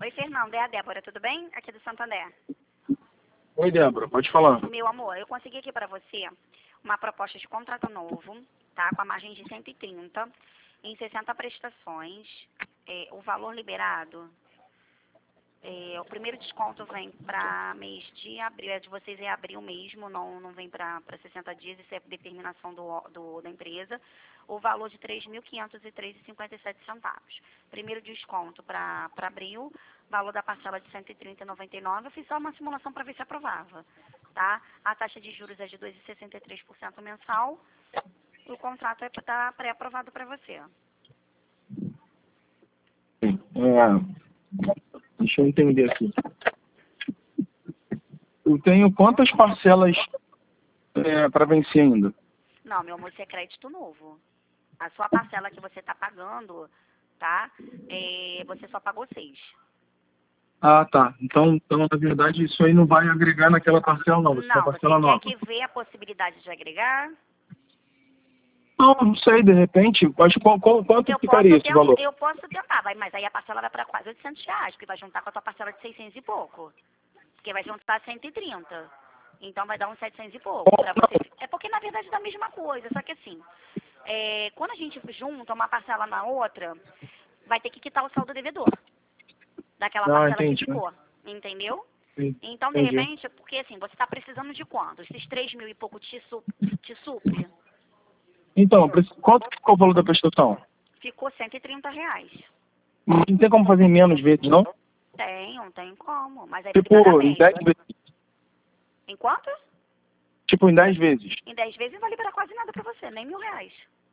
Oi, Fernando, é a Débora, tudo bem? Aqui do Santander. Oi, Débora, pode falar. Meu amor, eu consegui aqui para você uma proposta de contrato novo, tá? Com a margem de 130, em 60 prestações. O valor liberado, o primeiro desconto vem para mês de abril, de vocês é abril mesmo, não vem para 60 dias, isso é determinação da empresa. O valor de R$ 3.503,57. Primeiro desconto para abril, valor da parcela de R$ 130,99. Eu fiz só uma simulação para ver se aprovava, tá? A taxa de juros é de 2,63% mensal. O contrato está pré-aprovado para você. Deixa eu entender aqui. Eu tenho quantas parcelas para vencer ainda? Não, meu amor, isso é crédito novo. A sua parcela que você está pagando, tá? Você só pagou 6. Ah, tá. Então, na verdade, isso aí não vai agregar naquela parcela nova, isso é uma Não, parcela você quer nova. que vê a possibilidade de agregar? Não sei, de repente, mas quanto ficaria esse valor? Eu posso tentar, mas aí a parcela vai para quase R$ 800, porque vai juntar com a tua parcela de 600 e pouco. Porque vai juntar 130. Então vai dar uns 700 e pouco para você. É porque na verdade dá a mesma coisa, só que assim, quando a gente junta uma parcela na outra, vai ter que quitar o saldo devedor daquela parcela que ficou, entendeu? Então, de repente, porque assim, você está precisando de quanto? Esses 3.000 e pouco te supre? Então, quanto que ficou o valor da prestação? Ficou R$ 130. Não tem como fazer em menos vezes, não? Não tem como, mas aí Tipo, vai em 10 vezes. Em quanto? Tipo, em 10 vezes. Em 10 vezes não vai liberar quase nada para você, nem R$ 1.000.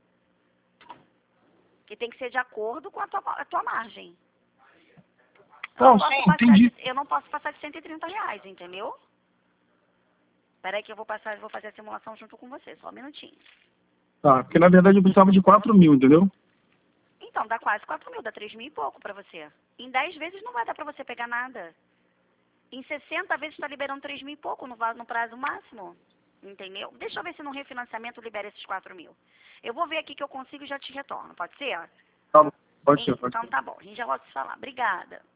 Que tem que ser de acordo com a tua margem. Não, sim, entendi. Eu não posso passar de R$ 130, entendeu? Peraí que eu vou fazer a simulação junto com você, só um minutinho. Tá, porque na verdade eu precisava de 4.000, entendeu? Então, dá quase 4.000, dá 3.000 e pouco para você. Em 10 vezes não vai dar para você pegar nada. Em 60 vezes está liberando 3.000 e pouco no prazo máximo. Entendeu? Deixa eu ver se no refinanciamento libera esses 4.000. Eu vou ver aqui que eu consigo e já te retorno, pode ser? Tá bom, pode ser. Então tá bom, a gente já volta a se falar. Obrigada.